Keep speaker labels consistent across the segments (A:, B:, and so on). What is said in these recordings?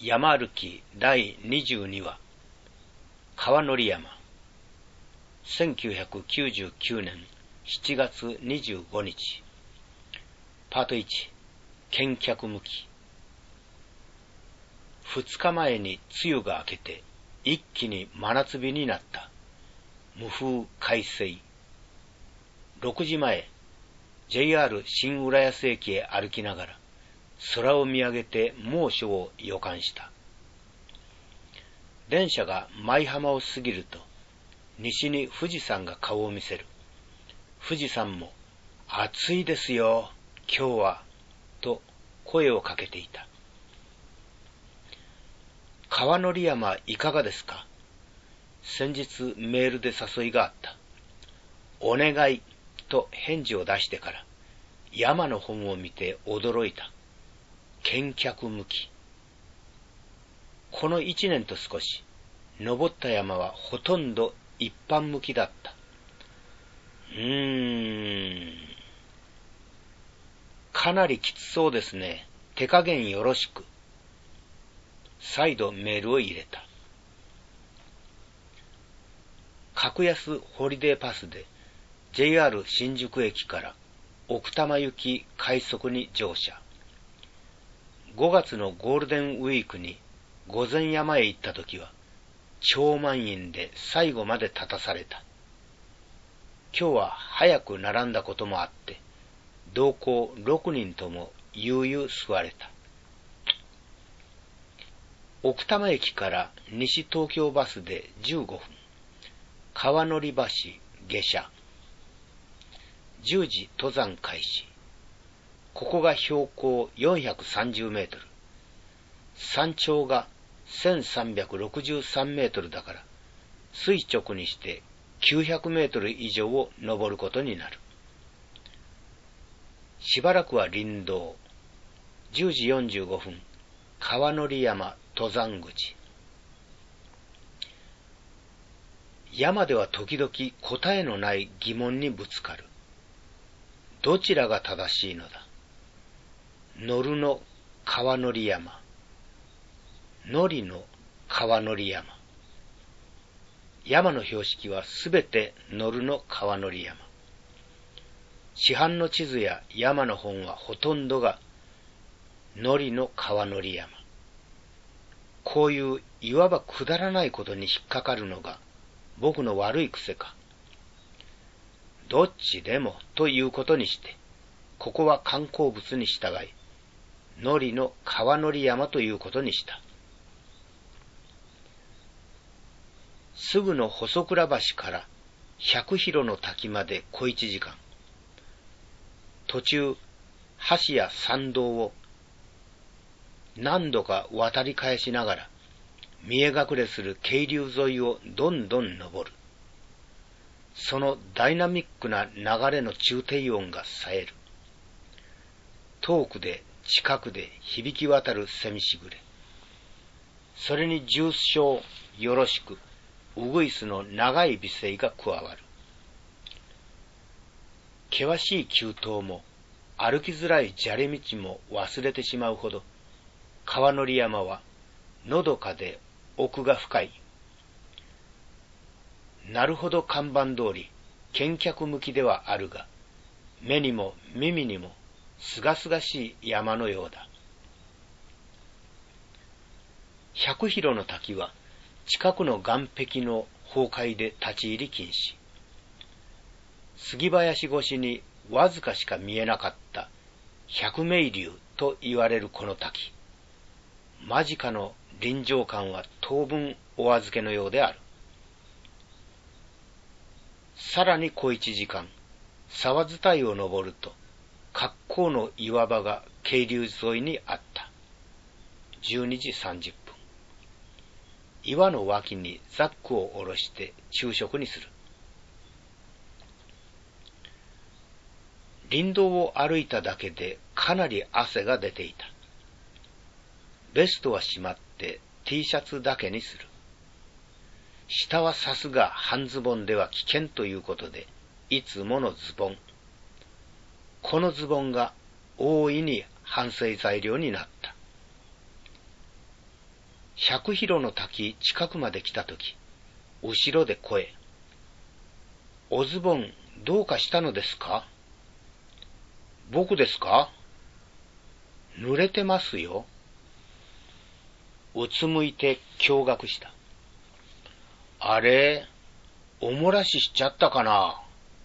A: 山歩き第22話川乗山1999年7月25日パート1見客向き2日前に梅雨が明けて一気に真夏日になった無風快晴6時前 JR 新浦安駅へ歩きながら空を見上げて猛暑を予感した。電車が舞浜を過ぎると、西に富士山が顔を見せる。富士山も、暑いですよ、今日は、と声をかけていた。川乗山いかがですか？先日メールで誘いがあった。お願い、と返事を出してから、山の本を見て驚いた。見客向き。この1年と少し、登った山はほとんど一般向きだった。かなりきつそうですね。手加減よろしく。再度メールを入れた。格安ホリデーパスで JR 新宿駅から奥多摩行き快速に乗車。5月のゴールデンウィークに御前山へ行った時は超満員で最後まで立たされた。今日は早く並んだこともあって同行6人とも悠々座れた。奥多摩駅から西東京バスで15分川乗橋下車10時登山開始。ここが標高430メートル。山頂が1363メートルだから、垂直にして900メートル以上を登ることになる。しばらくは林道。10時45分、川乗山登山口。山では時々答えのない疑問にぶつかる。どちらが正しいのだ？乗るの川乗山、乗りの川乗山。山の標識はすべて乗るの川乗山。市販の地図や山の本はほとんどが乗りの川乗山。こういういわばくだらないことに引っかかるのが僕の悪い癖か。どっちでもということにして、ここは観光物に従い、乗りの川乗山ということにした。すぐの細倉橋から100広の滝まで小1時間。途中、橋や山道を何度か渡り返しながら、見え隠れする渓流沿いをどんどん登る。そのダイナミックな流れの中低音が冴える。遠くで近くで響き渡る蝉しぐれ。それに重唱よろしく、ウグイスの長い美声が加わる。険しい急登も歩きづらい砂利道も忘れてしまうほど、川乗山はのどかで奥が深い。なるほど看板通り、見客向きではあるが、目にも耳にもすがすがしい山のようだ。100広の滝は近くの岩壁の崩壊で立ち入り禁止。杉林越しにわずかしか見えなかった百名竜と言われるこの滝。間近の臨場感は当分お預けのようである。さらに小1時間、沢伝いを登ると、格好の岩場が渓流沿いにあった。12時30分。岩の脇にザックを下ろして昼食にする。林道を歩いただけでかなり汗が出ていた。ベストはしまって T シャツだけにする。下はさすが半ズボンでは危険ということで、いつものズボン。このズボンが大いに反省材料になった。 100広の滝近くまで来たとき、後ろで声。おズボンどうかしたのですか？僕ですか？濡れてますよ。うつむいて驚愕した。あれ、お漏らししちゃったかな？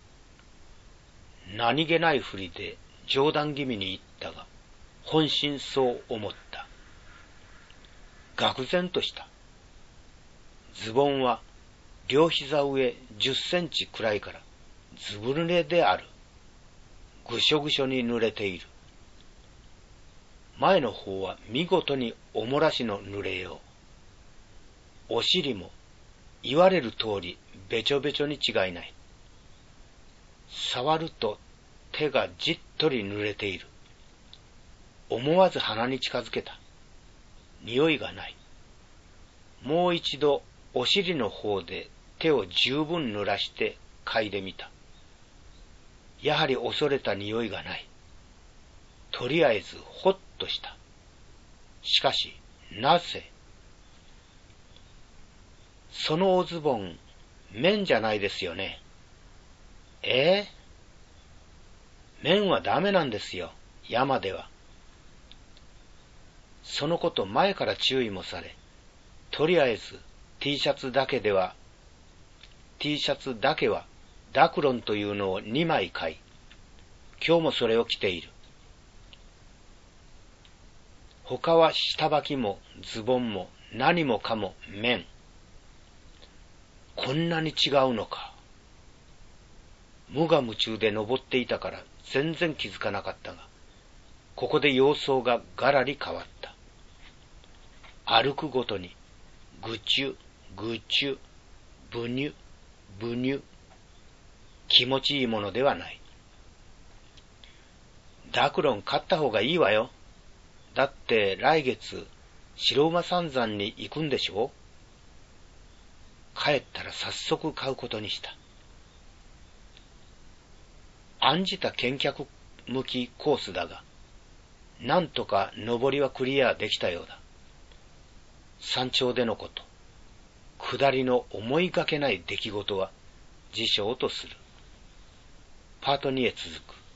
A: 何気ないふりで冗談気味に言ったが、本心そう思った。愕然とした。ズボンは両膝上10センチくらいからずぶ濡れである。ぐしょぐしょに濡れている。前の方は見事にお漏らしの濡れよう。お尻も言われる通りべちょべちょに違いない。触ると手がじっとり濡れている。思わず鼻に近づけた。匂いがない。もう一度お尻の方で手を十分濡らして嗅いでみた。やはり恐れた匂いがない。とりあえずほっとした。しかし、なぜ？そのおズボン、綿じゃないですよね。綿はダメなんですよ、山では。そのこと前から注意もされ、とりあえず T シャツだけはダクロンというのを2枚買い、今日もそれを着ている。他は下履きもズボンも何もかも綿。こんなに違うのか。無我夢中で登っていたから全然気づかなかったが、ここで様相ががらり変わった。歩くごとに、ぐちゅ、ぐちゅ、ぶにゅ、ぶにゅ。気持ちいいものではない。ダクロン買った方がいいわよ。だって来月、白馬三山に行くんでしょ？帰ったら早速買うことにした。案じた見客向きコースだが、なんとか登りはクリアできたようだ。山頂でのこと、下りの思いがけない出来事は事象とする。パート2へ続く。